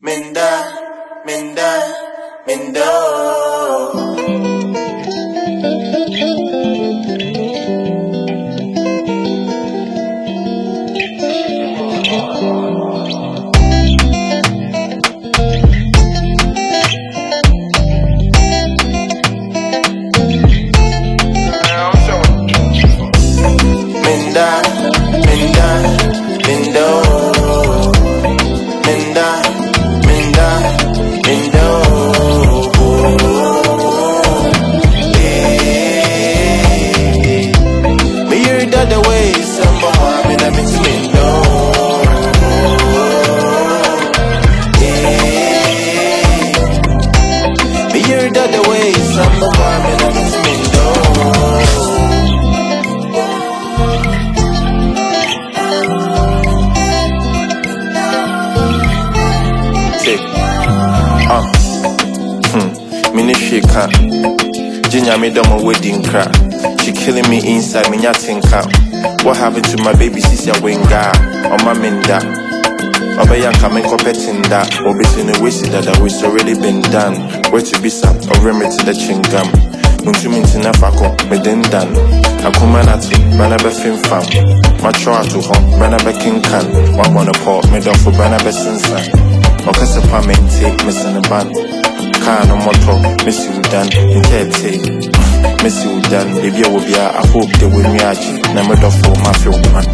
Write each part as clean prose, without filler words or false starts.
Ginger made them a wedding crack. She killing me inside, me nothing cap. What happened to my baby sister Wenga? On my minda. Obayan coming competing that. Obis in the waste that was already been done. Where to be sap or remedy the chingam. Muntuminti na fako, me den dan. Akumanatu, banabe film fam. Macho to home, banabe king can. One wanna port, me down for banabe sinsan. Okasa pamente, missing a band. Car no motor, miss you done, intete. Miss you done, baby, I will be. I hope they will me at you. Never do for my film man.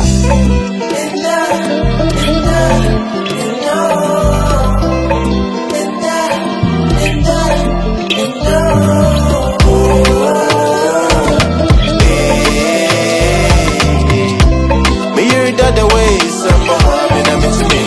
Me hear that the way somehow me na me to me.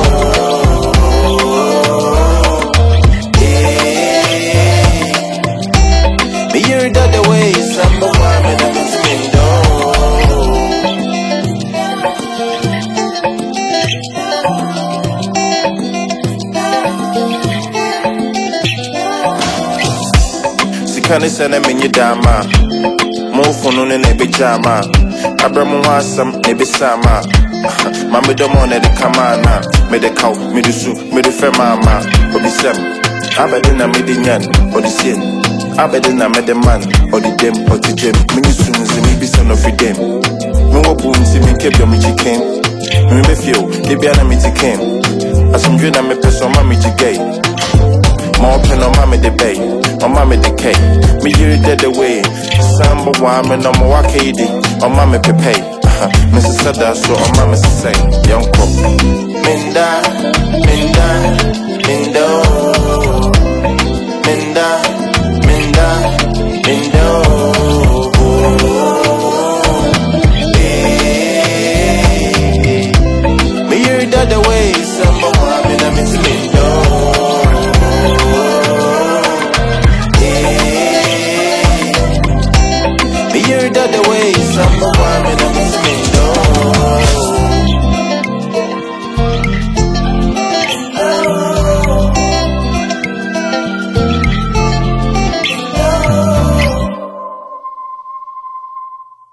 Can send them in your dama? Move for no nebe jama. Abramu wasam nebe sama. Mama don't want the kamana. Me the cow, me the soup, me the femama. Or the sem. Abedina me the nyan, or the sin. Abedina me the man, or the dem, or the gem. Me soon as me be son of a dem. Me wo boom see me keep your me chicken. Me be feel, they be an me chicken. As I'm doing, I'm a person, mammy gay. More pen on mammy the bay, on mammy the cake. Me hear it the way. Samba woman on my wakady, on mammy pepe. Mrs. Sada, so on mammy say, young cop. Minda.